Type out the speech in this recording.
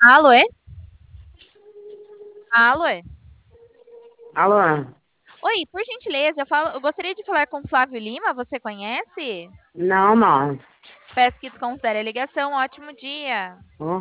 Alô, é? Alô, é? Alô? Oi, por gentileza, eu gostaria de falar com Flávio Lima, você conhece? Não, não. Peço que desconsidere a ligação, ótimo dia. Ô,